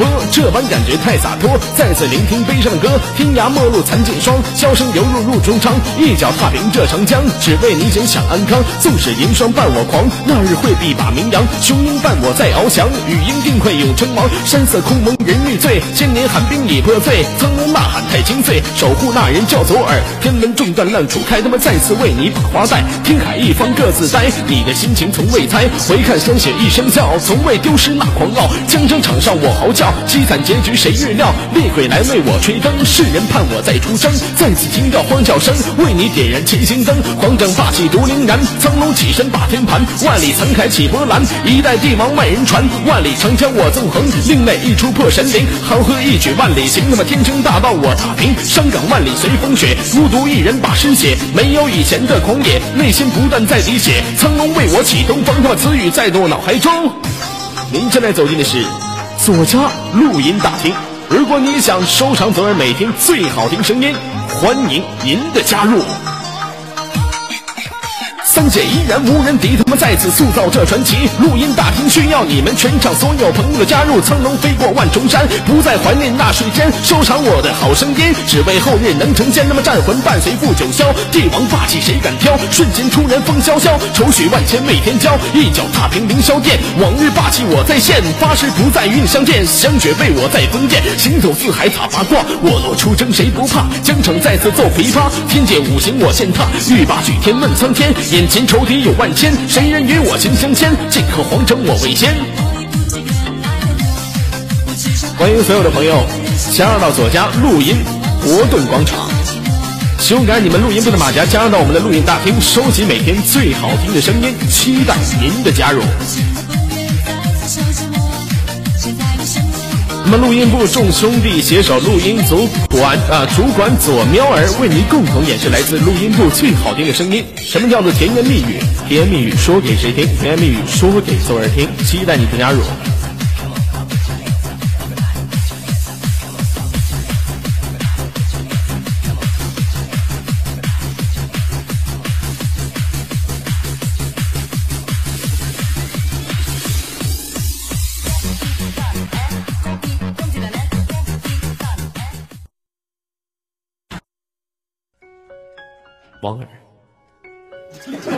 播，这般感觉太洒脱。再次聆听悲伤的歌，天涯陌路残尽霜，箫声犹如路中长，一脚踏平这长江，只为你简享安康。纵使银霜伴我狂，那日会必把名扬。雄鹰伴我再翱翔，羽鹰定会永称王。山色空蒙人欲醉，千年寒冰已破碎。苍龙呐喊太清脆，守护那人叫左耳。天门中断烂楚开，他们再次为你把花戴。天海一方各自呆，你的心情从未猜。回看鲜血一声笑，从未丢失那狂傲。江城场上我嚎叫，凄惨结局谁预料？厉鬼来为我吹灯，世人盼我再出征。再次听到欢笑声，为你点燃七星灯。狂整霸气独凛然，苍龙起身把天盘。万里残骸起波澜，一代帝王万人传。万里长江我纵横，另类一出破神灵。豪喝一曲万里行，那么天生大道我踏平。山岗万里随风雪，孤独一人把诗写。没有以前的狂野，内心不断在滴血。苍龙为我起东风，那么词语在我脑海中。您现在走进的是左家录音大厅。如果你想收藏左耳每天最好听声音，欢迎您的加入。三姐依然无人敌，他们再次塑造这传奇。录音大厅需要你们全场所有朋友的加入。苍龙飞过万重山，不再怀念那水间，收藏我的好声音，只为后日能成仙。那么战魂伴随不九霄，帝王霸气谁敢挑？瞬间出人风萧萧，愁绪万千为天骄。一脚踏平凌霄殿，往日霸气我再现，发誓不再与你相见。香雪被我再封建，行走四海打八卦，我若出征谁不怕？江城再次奏琵琶，天界五行我践踏，欲把举天问苍天。眼前仇敌有万千，谁人与我心相牵？进可皇城我为先。欢迎所有的朋友加入到左家录音活动广场，修改你们录音部的马甲，加入到我们的录音大厅，收集每天最好听的声音，期待您的加入。那么录音部众兄弟携手录音主管左喵儿为您共同演示来自录音部最好听的声音。什么叫做甜言蜜语？甜言蜜语说给谁听？甜言蜜语说给左耳听。期待你的加入。王儿。